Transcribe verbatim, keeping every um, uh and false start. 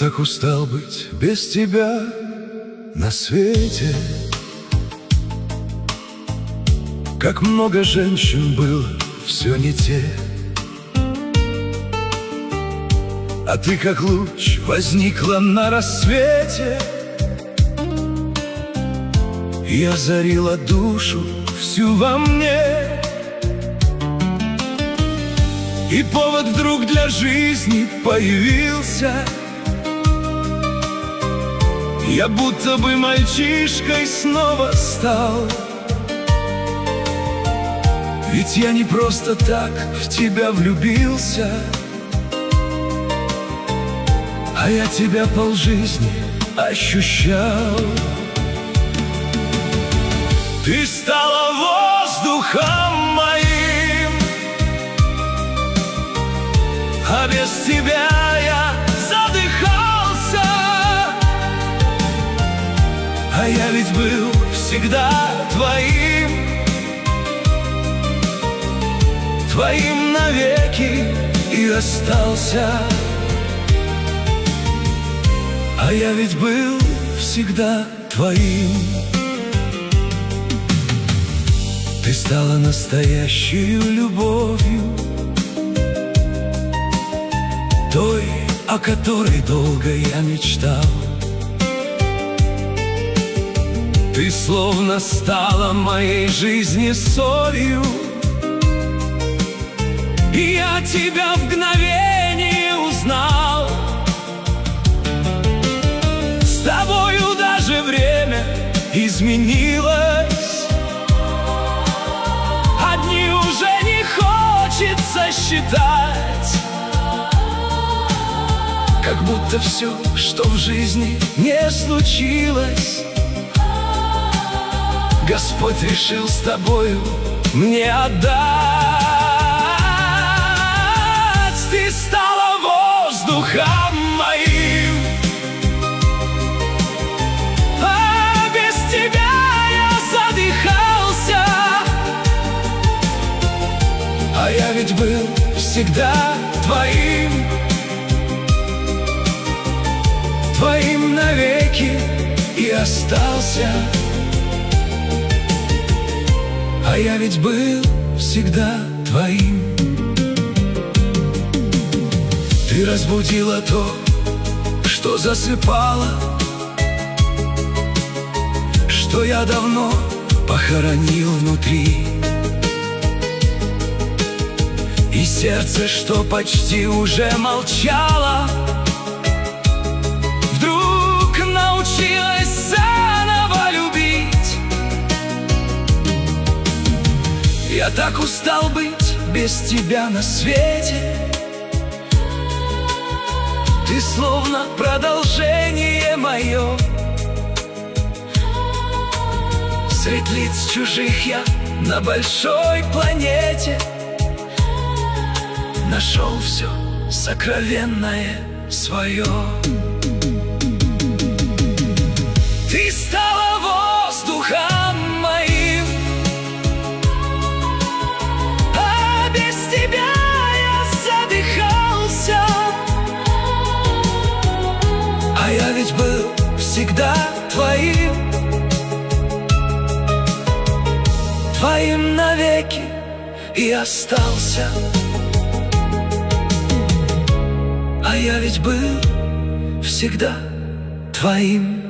так устал быть без тебя на свете. Как много женщин было, все не те. А ты, как луч, возникла на рассвете и озарила душу всю во мне. И повод вдруг для жизни появился. Я будто бы мальчишкой снова стал. Ведь я не просто так в тебя влюбился, а я тебя полжизни ощущал. Ты стала воздухом моим, а без тебя я задыхался. А я ведь был всегда твоим, твоим навеки и остался. А я ведь был всегда твоим. Ты стала настоящей любовью, той, о которой долго я мечтал. Ты словно стала моей жизни солью, и я тебя в мгновение узнал. С тобою даже время изменилось, а дни уже не хочется считать. Как будто все, что в жизни не случилось, Господь решил с тобою мне отдать. Ты стала воздухом моим, а без тебя я задыхался. А я ведь был всегда твоим, твоим навеки и остался. А я ведь был всегда твоим. Ты разбудила то, что засыпало, что я давно похоронил внутри. И сердце, что почти уже молчало, вдруг научилось заново любить. Я так устал быть без тебя на свете. Ты словно продолжение мое. Средь лиц чужих я на большой планете нашел все сокровенное свое. Ты стала воздухом моим, а без тебя я задыхался. А я ведь был всегда твоим, твоим навеки и остался. А я ведь был всегда твоим.